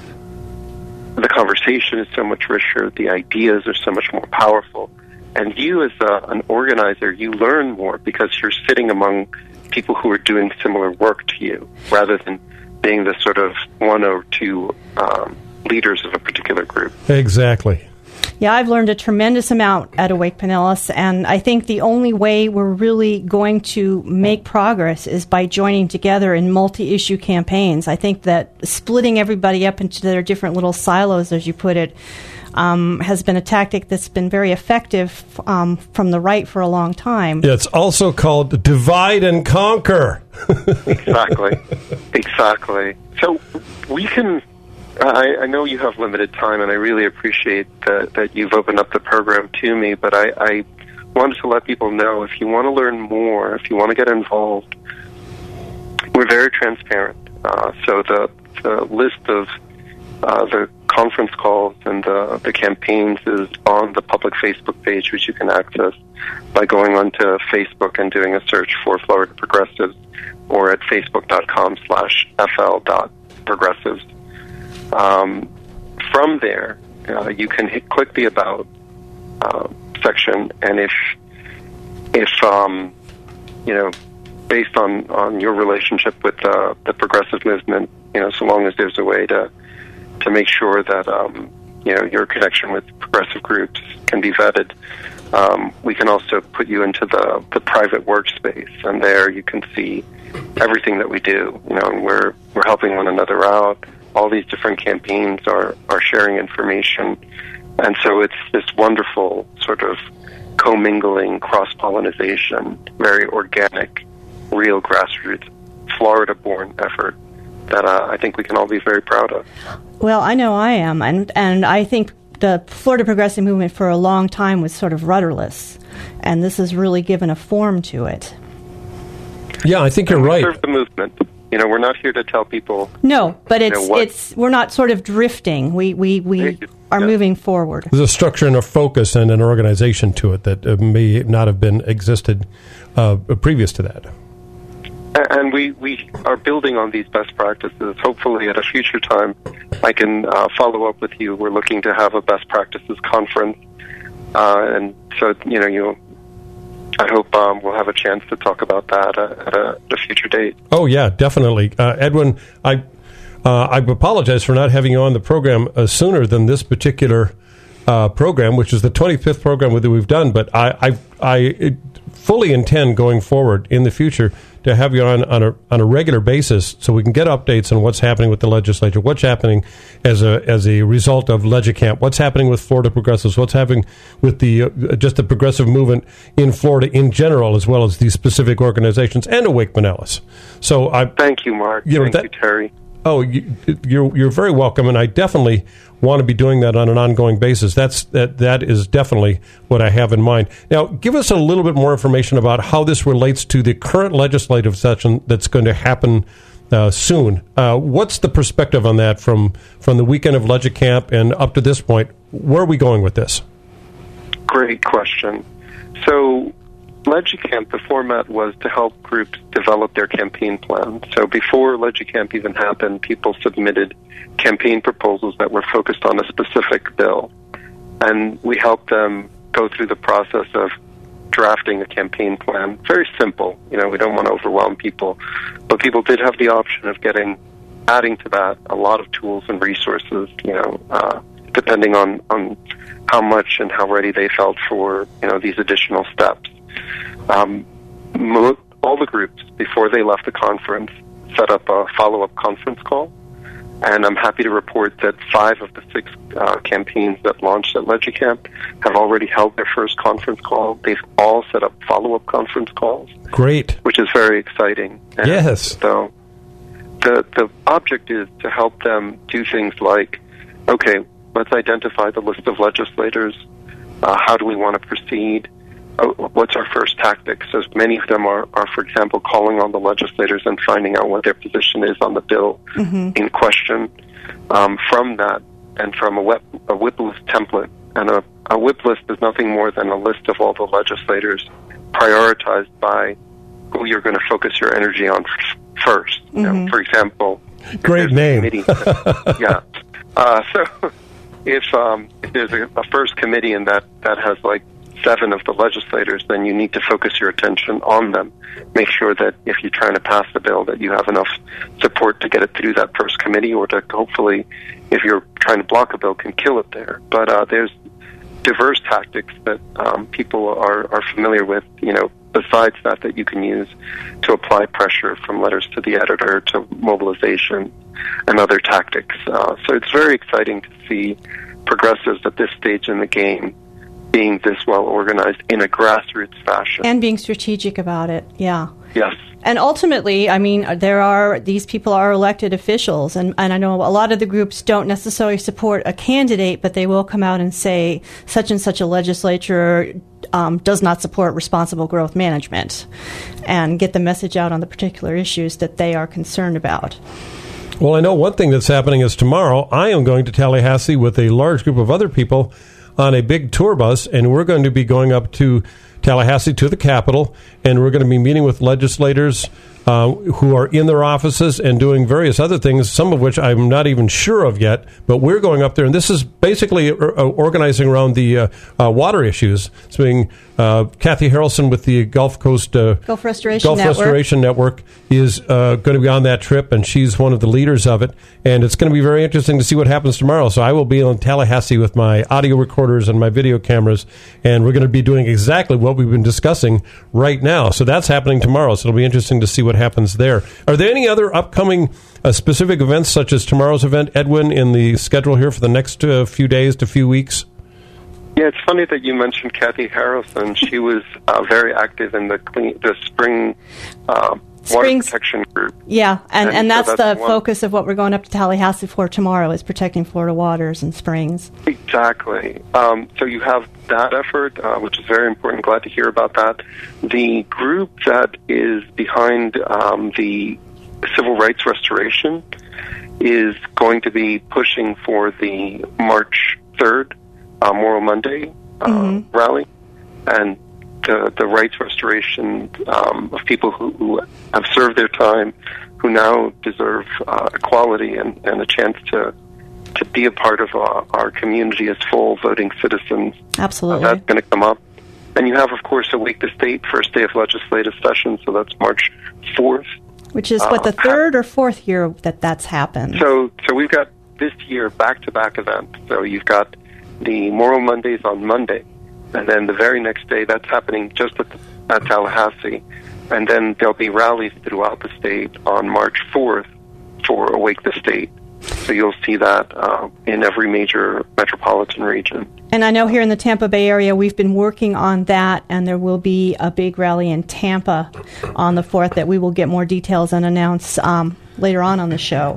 the conversation is so much richer, the ideas are so much more powerful, and you as a, an organizer, you learn more because you're sitting among people who are doing similar work to you, rather than being the sort of one or two um, leaders of a particular group. Exactly. Yeah, I've learned a tremendous amount at Awake Pinellas, and I think the only way we're really going to make progress is by joining together in multi-issue campaigns. I think that splitting everybody up into their different little silos, as you put it, um, has been a tactic that's been very effective um, from the right for a long time. It's also called divide and conquer. Exactly. Exactly. So we can... I, I know you have limited time, and I really appreciate that, that you've opened up the program to me, but I, I wanted to let people know, if you want to learn more, if you want to get involved, we're very transparent. Uh, so the, the list of uh, the conference calls and the, the campaigns is on the public Facebook page, which you can access by going onto Facebook and doing a search for Florida Progressives, or at facebook.com slash fl dot progressives. Um, from there, uh, you can hit, click the About uh, section, and if, if um, you know, based on, on your relationship with uh, the progressive movement, you know, so long as there's a way to to make sure that um, you know, your connection with progressive groups can be vetted, um, we can also put you into the, the private workspace, and there you can see everything that we do. You know, and we're we're helping one another out. All these different campaigns are, are sharing information. And so it's this wonderful sort of commingling, cross-pollinization, very organic, real grassroots, Florida-born effort that uh, I think we can all be very proud of. Well, I know I am. And, and I think the Florida Progressive Movement for a long time was sort of rudderless. And this has really given a form to it. Yeah, I think you're and we right. Serve the movement. You know, we're not here to tell people. No, but it's you know, it's we're not sort of drifting. We we, we are yeah. moving forward. There's a structure and a focus and an organization to it that uh, may not have been existed uh, previous to that. And we, we are building on these best practices. Hopefully at a future time, I can uh, follow up with you. We're looking to have a best practices conference. Uh, and so, you know, you I hope um, we'll have a chance to talk about that uh, at, a, at a future date. Oh, yeah, definitely. Uh, Edwin, I uh, I apologize for not having you on the program uh, sooner than this particular uh, program, which is the twenty-fifth program that we've done. But I, I, I fully intend going forward in the future to have you on on a, on a regular basis so we can get updates on what's happening with the legislature, what's happening as a as a result of LegiCamp, what's happening with Florida Progressives, what's happening with the uh, just the progressive movement in Florida in general, as well as these specific organizations, and Awake Pinellas. So I thank you, Mark. You know, thank that, you, Terry. Oh, you, you're you're very welcome, and I definitely want to be doing that on an ongoing basis. That's that that is definitely what I have in mind. Now, give us a little bit more information about how this relates to the current legislative session that's going to happen uh, soon. Uh, what's the perspective on that from from the weekend of LegiCamp and up to this point? Where are we going with this? Great question. So, LegiCamp, the format was to help groups develop their campaign plans. So before LegiCamp even happened, people submitted campaign proposals that were focused on a specific bill. And we helped them go through the process of drafting a campaign plan. Very simple. You know, we don't want to overwhelm people. But people did have the option of getting, adding to that a lot of tools and resources, you know, uh, depending on, on how much and how ready they felt for, you know, these additional steps. Um, mo- all the groups, before they left the conference, set up a follow-up conference call. And I'm happy to report that five of the six uh, campaigns that launched at LegiCamp have already held their first conference call. They've all set up follow-up conference calls. Great. Which is very exciting. And yes. So the, the object is to help them do things like, okay, let's identify the list of legislators. Uh, how do we want to proceed? Uh, what's our first tactics? So many of them are, are, for example, calling on the legislators and finding out what their position is on the bill mm-hmm. in question. Um, from that, and from a, whip, a whip list template, and a, a whip list is nothing more than a list of all the legislators prioritized by who you're going to focus your energy on f- first. Mm-hmm. You know, for example, great name. That, yeah. Uh, so if um, if there's a, a first committee and that that has like seven of the legislators, then you need to focus your attention on them. Make sure that if you're trying to pass the bill, that you have enough support to get it through that first committee, or to hopefully, if you're trying to block a bill, can kill it there. But uh, there's diverse tactics that um, people are, are familiar with, you know, besides that, that you can use to apply pressure, from letters to the editor to mobilization and other tactics. Uh, so it's very exciting to see progressives at this stage in the game being this well organized in a grassroots fashion. And being strategic about it, yeah. Yes. And ultimately, I mean, there are, these people are elected officials, and, and I know a lot of the groups don't necessarily support a candidate, but they will come out and say such and such a legislature um, does not support responsible growth management, and get the message out on the particular issues that they are concerned about. Well, I know one thing that's happening is tomorrow I am going to Tallahassee with a large group of other people on a big tour bus, and we're going to be going up to Tallahassee to the Capitol, and we're going to be meeting with legislators uh, who are in their offices and doing various other things, some of which I'm not even sure of yet, but we're going up there, and this is basically uh, organizing around the uh, uh, water issues. It's being uh, Kathy Harrelson with the Gulf Coast uh, Gulf Restoration Gulf Network. Restoration Network is uh, going to be on that trip, and she's one of the leaders of it, and it's going to be very interesting to see what happens tomorrow. So I will be in Tallahassee with my audio recorders and my video cameras, and we're going to be doing exactly what we've been discussing right now. So that's happening tomorrow, so it'll be interesting to see what happens there. Are there any other upcoming uh, specific events, such as tomorrow's event, Edwin, in the schedule here for the next uh, few days to few weeks? Yeah, it's funny that you mentioned Kathy Harrelson. She was uh, very active in the clean, the spring uh, water Springs. protection group. Yeah, and, and, and that's, so that's the one. focus of what we're going up to Tallahassee for tomorrow, is protecting Florida waters and springs. Exactly. Um, so you have that effort, uh, which is very important. Glad to hear about that. The group that is behind um, the civil rights restoration is going to be pushing for the March third uh, Moral Monday uh, mm-hmm. rally, and the, the rights restoration um, of people who, who have served their time, who now deserve uh, equality and, and a chance to to be a part of uh, our community as full voting citizens. Absolutely. Uh, that's going to come up. And you have, of course, Awake the State, first day of legislative session, so that's March fourth. Which is, what, the third or fourth year that that's happened? So so we've got this year back-to-back events. So you've got the Moral Mondays on Monday, and then the very next day, that's happening just at, at Tallahassee. And then there'll be rallies throughout the state on March fourth for Awake the State. So you'll see that uh, in every major metropolitan region. And I know here in the Tampa Bay area, we've been working on that, and there will be a big rally in Tampa on the fourth that we will get more details and announce um, later on on the show.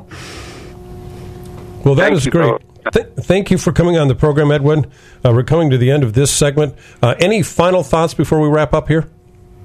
Well, that Thank is you, great. Th- thank you for coming on the program, Edwin. Uh, we're coming to the end of this segment. Uh, any final thoughts before we wrap up here?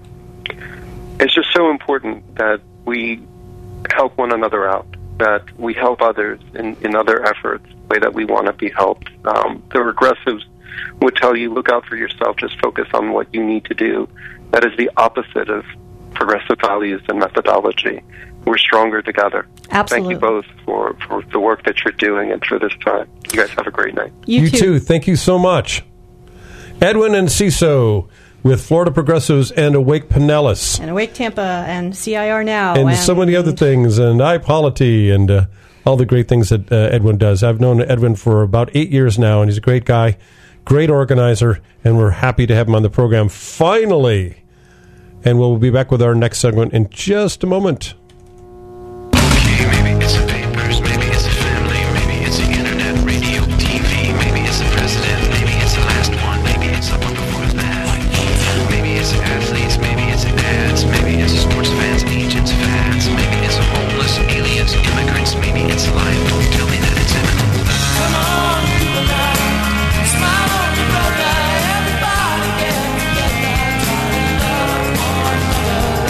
It's just so important that we help one another out, that we help others in, in other efforts, the way that we want to be helped. Um, the regressives would tell you, look out for yourself, just focus on what you need to do. That is the opposite of progressive values and methodology. We're stronger together. Absolutely. Thank you both for, for the work that you're doing and for this time. You guys have a great night. You, you too. too. Thank you so much. Edwin Enciso with Florida Progressives and Awake Pinellas. And Awake Tampa and C I R Now. And, and so many other things, and iPolity, and uh, all the great things that uh, Edwin does. I've known Edwin for about eight years now, and he's a great guy, great organizer, and we're happy to have him on the program. Finally, and we'll be back with our next segment in just a moment. Okay, maybe it's the papers, maybe it's the family, maybe it's the internet, radio, T V, maybe it's the president, maybe it's the last one, maybe it's the one before that. Maybe it's the athletes, maybe it's the dads, maybe it's the sports fans, agents, fads, maybe it's the homeless, aliens, immigrants, maybe it's life. Don't tell me that it's imminent. Come on, people, now, smile on your brother, everybody get, get that time, love one another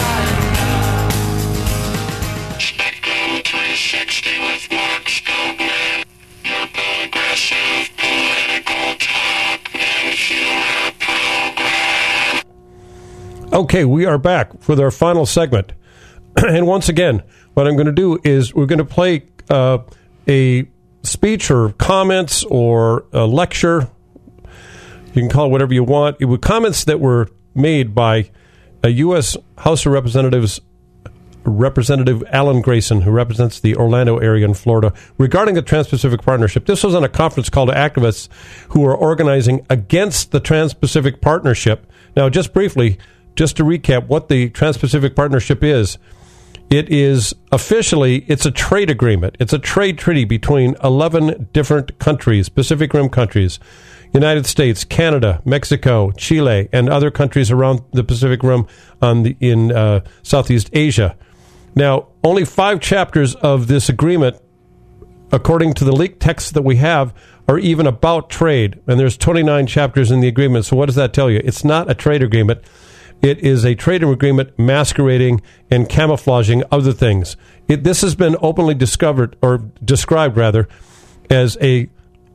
right now. Spectrum three sixty with Mark Skogman, your progressive political talk and humor program. Okay, we are back with our final segment. And once again, what I'm going to do is we're going to play uh, a speech or comments or a lecture. You can call it whatever you want. It were comments that were made by a U S House of Representatives Representative Alan Grayson, who represents the Orlando area in Florida, regarding the Trans-Pacific Partnership. This was on a conference call to activists who are organizing against the Trans-Pacific Partnership. Now, just briefly, just to recap what the Trans-Pacific Partnership is, it is officially, it's a trade agreement. It's a trade treaty between eleven different countries, Pacific Rim countries, United States, Canada, Mexico, Chile, and other countries around the Pacific Rim on the, in uh, Southeast Asia. Now, only five chapters of this agreement, according to the leaked texts that we have, are even about trade. And there's twenty-nine chapters in the agreement. So what does that tell you? It's not a trade agreement. It is a trade agreement masquerading and camouflaging other things. It, this has been openly discovered, or described rather, as a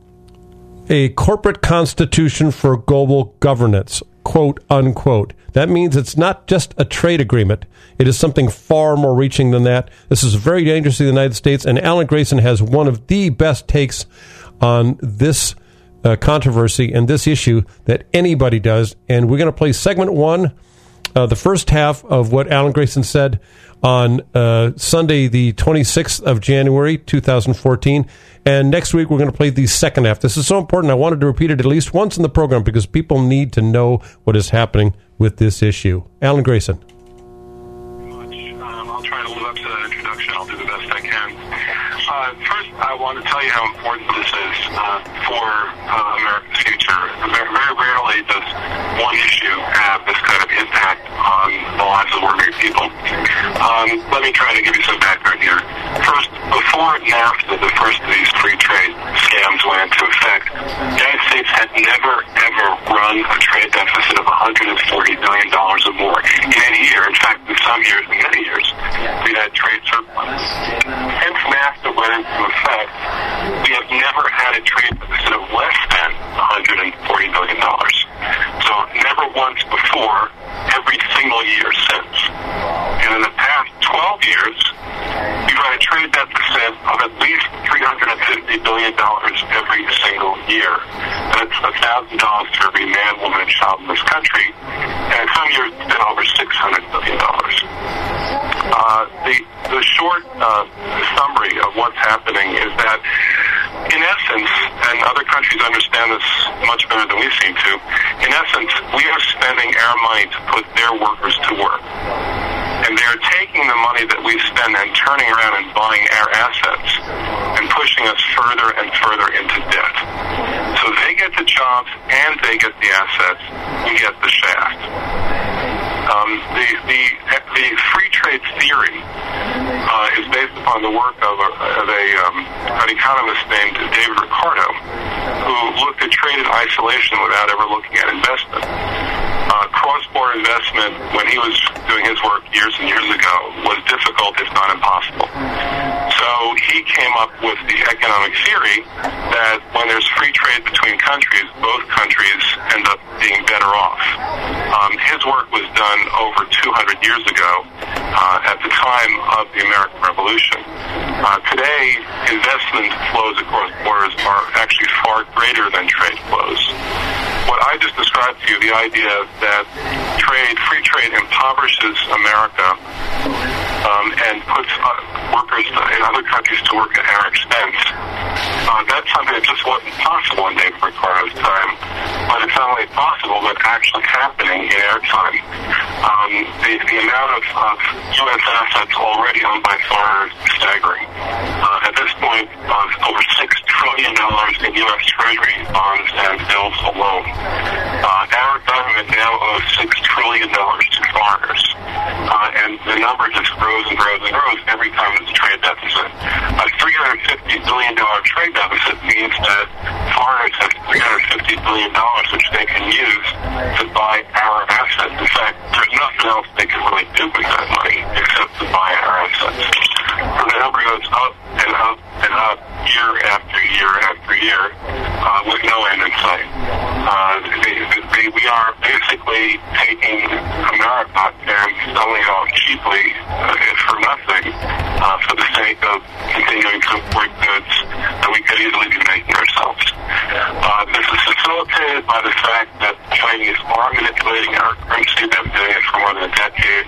a corporate constitution for global governance, quote unquote. That means it's not just a trade agreement. It is something far more reaching than that. This is very dangerous to the United States, and Alan Grayson has one of the best takes on this uh, controversy and this issue that anybody does. And we're going to play segment one, uh, the first half of what Alan Grayson said on uh, Sunday, the twenty-sixth of January, two thousand fourteen. And next week, we're going to play the second half. This is so important. I wanted to repeat it at least once in the program because people need to know what is happening with this issue. Alan Grayson. Um, I'll try to live up to that introduction. I'll do the best I can. Uh, first, I want to tell you how important this is uh, for uh, America's future. Very, very rarely does one issue have this kind of impact on the lives of ordinary people. Um, let me try to give you some background here. First, before NAFTA, the first of these free trade scams went into effect, the United States had never, ever run a trade deficit of one hundred forty billion dollars or more in any year. In fact, in some years, in many years, we had trade surplus. Since NAFTA went into effect, we have never had a trade deficit of less than one hundred forty billion dollars. So never once before, every single year since. And in the past twelve years, we've had a trade deficit of at least three hundred fifty billion dollars every single year. That's one thousand dollars for every man, woman, and child in this country. And in some years, it's been over six hundred billion dollars. Uh, the, the short uh, summary of what's happening is that, in essence, and other countries understand this much better than we seem to, in essence, we are spending our money to put their workers to work. And they're taking the money that we spend and turning around and buying our assets and pushing us further and further into debt. So they get the jobs and they get the assets, we get the shaft. Um, the, the, the free trade theory uh, is based upon the work of, a, of a, um, an economist named David Ricardo, who looked at trade in isolation without ever looking at investment. Uh, cross-border investment, when he was doing his work years and years ago, was difficult, if not impossible. So he came up with the economic theory that when there's free trade between countries, both countries end up being better off. Um, his work was done over two hundred years ago, uh, at the time of the American Revolution. Uh, today, investment flows across borders are actually far greater than trade flows. What I just described to you, the idea that trade, free trade impoverishes America um, and puts uh, workers in other countries to work at our expense, Uh, that's something that just wasn't possible in David Ricardo's time, but it's not only possible, but actually happening in our time. Um, the, the amount of, of U S assets already owned by foreigners is staggering. Uh, at this point, uh, over six trillion dollars in U S Treasury bonds and bills alone. Uh, our government now owes six trillion dollars to foreigners. Uh, and the number just grows and grows and grows every time there's a trade deficit. A three hundred fifty billion dollars trade deficit means that foreigners have three hundred fifty billion dollars which they can use to buy our assets. In fact, there's nothing else they can really do with that money except to buy our assets. So the number goes up and up and up year after year after year uh, with no end in sight. Uh, they, they, we are basically taking America and selling it off cheaply uh, for nothing uh, for the sake of continuing to import goods that we could easily be making ourselves. Uh, this is facilitated by the fact that the Chinese are manipulating our currency. They've been doing it for more than a decade.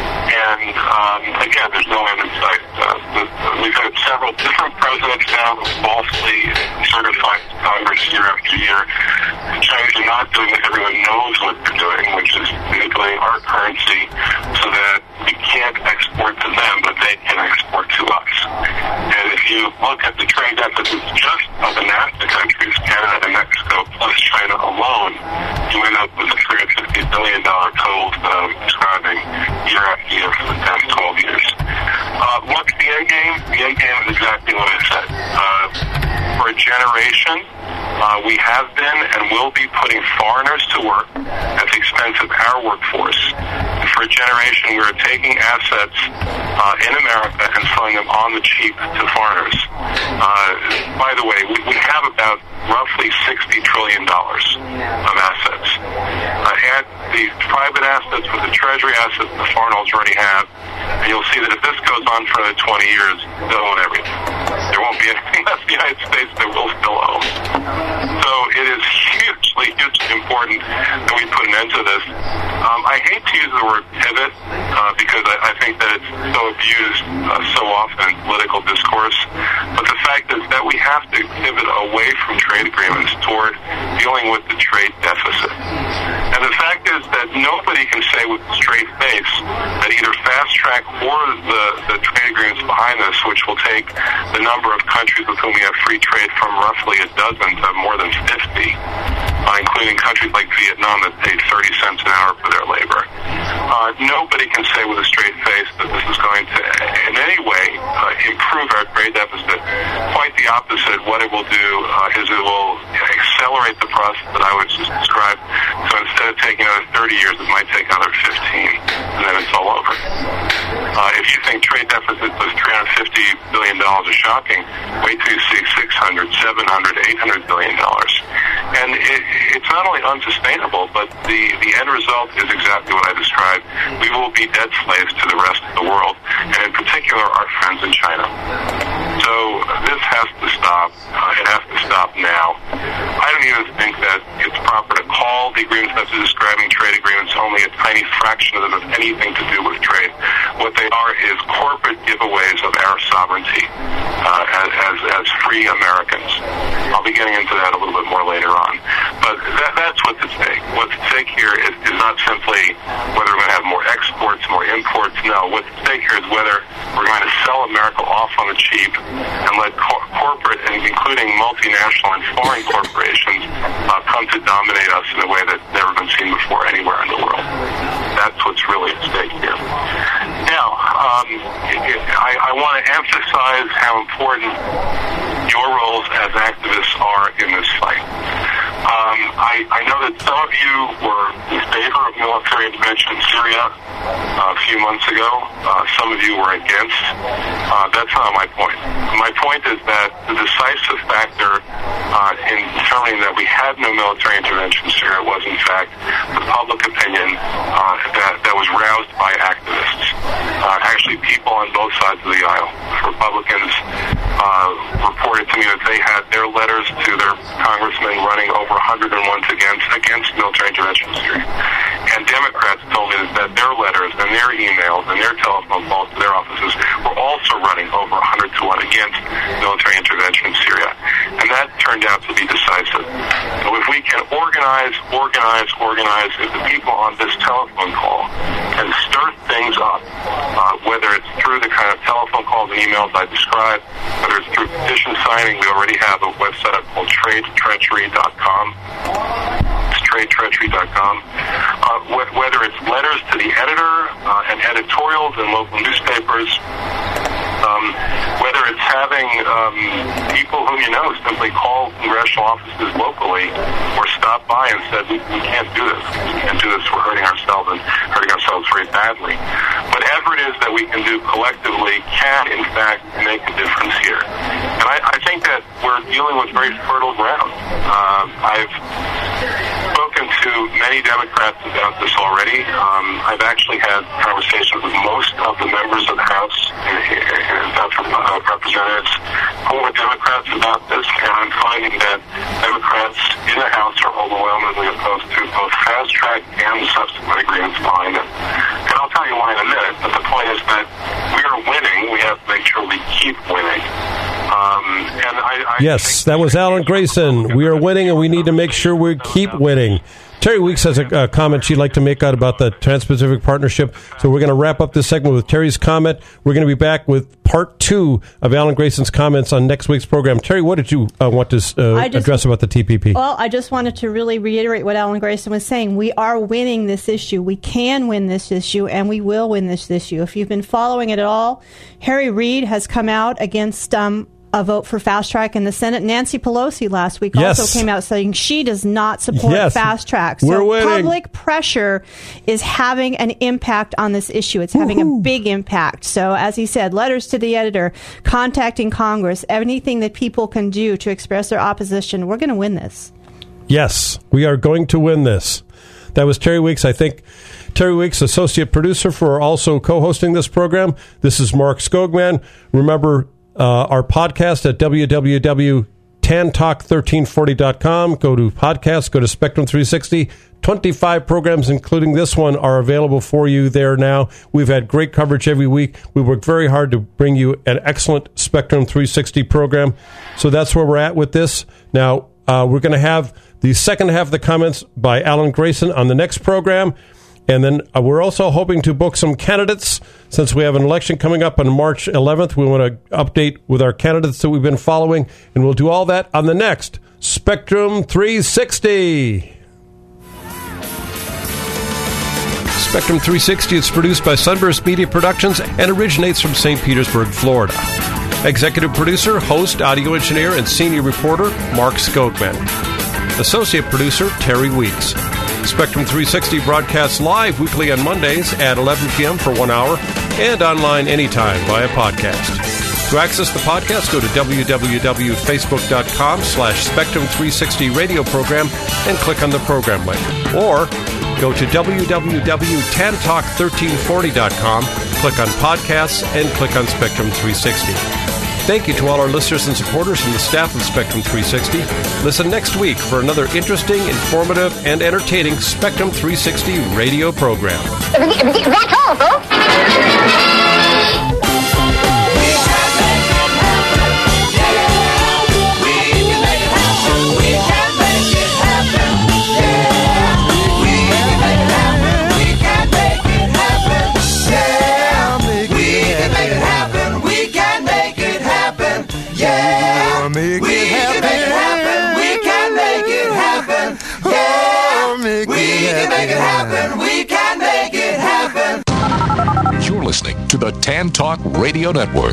And um, again, there's no end in sight. Uh, we've had several different presidents now who falsely certified to Congress year after year. The Chinese are not doing what everyone knows what they're doing, which is manipulating our currency so that we can't export to them, but they can export to us. And if you look at the trade deficits just of the NAFTA countries, Canada and Mexico, plus China alone, you end up with a three hundred fifty billion dollars total that I'm describing year after year for the past twelve years. Uh, what's the end game? The end game is exactly what I said. Uh, for a generation, uh, we have been and will be putting foreigners to work at the expense of our workforce. And for a generation, we are taking assets uh, in America and selling them on the cheap to foreigners. Uh, by the way, we, we have about roughly sixty trillion dollars of assets. Uh, add the private assets with the treasury assets the foreigners already have, and you'll see that if this goes on for another twenty years, they'll own everything. There won't be anything left in the United States that will still own. So it is hugely, hugely important that we put an end to this. Um, I hate to use the word pivot uh, because I, I think that it's so abused uh, so often in political discourse. But the fact is that we have to pivot away from trade agreements toward dealing with the trade deficit. And the fact is that nobody can say with a straight face that either fast track or the, the trade agreements behind this, which will take the number of countries with whom we have free trade from roughly a dozen to more than fifty, uh, including countries like Vietnam that pay thirty cents an hour for their labor. Uh, nobody can say with a straight face that this is going to in any way uh, improve our trade deficit. Quite the opposite. What it will do uh, is it will accelerate the process that I would just describe. So instead of taking another thirty years, it might take another fifteen, and then it's all over. Uh, if you think trade deficits of three hundred fifty billion dollars are shocking, wait till you see six hundred, seven hundred, eight hundred billion dollars. And it, it's not only unsustainable, but the, the end result is exactly what I described. We will be dead slaves to the rest of the world, and in particular our friends in China. So this has to stop. Uh, it has to stop now. I don't even think that it's proper to call the agreements that are describing trade agreements only a tiny fraction of them have anything to do with trade. What they are is corporate giveaways of our sovereignty uh, as, as, as free Americans. I'll be getting into that a little bit more later on. But that, that's what's at stake. What's at stake here is, is not simply whether we're going to have more exports, more imports. No, what's at stake here is whether we're going to sell America off on the cheap and let cor- corporate, and including multinational and foreign corporations, uh, come to dominate us in a way that's never been seen before anywhere in the world. That's what's really at stake here. Now, um, I, I want to emphasize how important your roles as activists are in this fight. Um, I, I know that some of you were in favor of military intervention in Syria uh, a few months ago. Uh, some of you were against. Uh, that's not my point. My point is that the decisive factor uh, in determining that we had no military intervention in Syria was, in fact, the public opinion uh, that, that was roused by activists. Uh, actually, people on both sides of the aisle. Republicans uh, reported to me that they had their letters to their congressmen running over one hundred one against against military intervention in Syria. And Democrats told me that their letters and their emails and their telephone calls to their offices were also running over one hundred to one against military intervention in Syria. And that turned out to be decisive. So if we can organize, organize, organize, if the people on this telephone call can stir things up, uh, whether it's through the kind of telephone calls and emails I described, whether it's through petition signing, we already have a website called trade treachery dot com. It's trade treachery dot com. Uh, wh- whether it's letters to the editor uh, and editorials in local newspapers, um, whether it's having um, people whom you know simply call congressional offices locally or stop by and said, we, we can't do this. We can't do this. We're hurting ourselves and hurting ourselves very badly. Whatever it is that we can do collectively can, in fact, make a difference here. And I, I think that we're dealing with very fertile ground. Uh, I've spoken to many Democrats about this already. Um, I've actually had conversations with most of the members of the House and, and uh, representatives who are Democrats about this, and I'm finding that Democrats in the House are overwhelmingly opposed to both fast track and the subsequent agreements behind it. And I'll tell you why in a minute, but the point is that we are winning. We have to make sure we keep winning. Um, and I, I yes, that was Alan Grayson. We are winning, and we need to make sure we keep winning. Terry Weeks has a, a comment she'd like to make out about the Trans-Pacific Partnership, so we're going to wrap up this segment with Terry's comment. We're going to be back with part two of Alan Grayson's comments on next week's program. Terry, what did you uh, want to uh, just, address about the T P P? Well, I just wanted to really reiterate what Alan Grayson was saying. We are winning this issue. We can win this issue, and we will win this issue. If you've been following it at all, Harry Reid has come out against um, a vote for fast track in the Senate. Nancy Pelosi last week yes. also came out saying she does not support yes. fast track. We're So winning. Public pressure is having an impact on this issue. It's having Woo-hoo. a big impact. So as he said, letters to the editor, contacting Congress, anything that people can do to express their opposition, we're going to win this. Yes, we are going to win this. That was Terry Weeks, I think. Terry Weeks, associate producer for also co-hosting this program. This is Mark Skogman. Remember, Uh, our podcast at w w w dot tan talk thirteen forty dot com. Go to podcasts, go to Spectrum three sixty. twenty-five programs, including this one, are available for you there now. We've had great coverage every week. We worked very hard to bring you an excellent Spectrum three sixty program. So that's where we're at with this. Now, uh, we're going to have the second half of the comments by Alan Grayson on the next program. And then uh, we're also hoping to book some candidates. Since we have an election coming up on March eleventh, we want to update with our candidates that we've been following. And we'll do all that on the next Spectrum three sixty. Spectrum three sixty is produced by Sunburst Media Productions and originates from Saint Petersburg, Florida. Executive producer, host, audio engineer, and senior reporter, Mark Skogman. Associate producer, Terry Weeks. Spectrum three sixty broadcasts live weekly on Mondays at eleven p.m. for one hour and online anytime via podcast. To access the podcast, go to w w w dot facebook dot com slash spectrum three sixty radio program and click on the program link. Or go to w w w dot tan talk thirteen forty dot com, click on podcasts, and click on Spectrum three sixty. Thank you to all our listeners and supporters from the staff of Spectrum three sixty. Listen next week for another interesting, informative, and entertaining Spectrum three sixty radio program. That's all, folks. Make we it can make it happen. We can make it happen. Yeah, oh, make we it can make it happen. We can make it happen. You're listening to the Tan Talk Radio Network.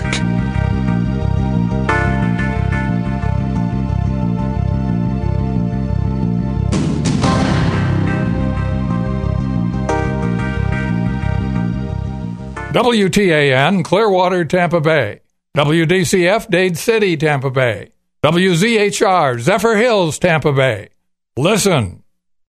W T A N, Clearwater, Tampa Bay. W D C F, Dade City, Tampa Bay. W Z H R, Zephyr Hills, Tampa Bay. Listen.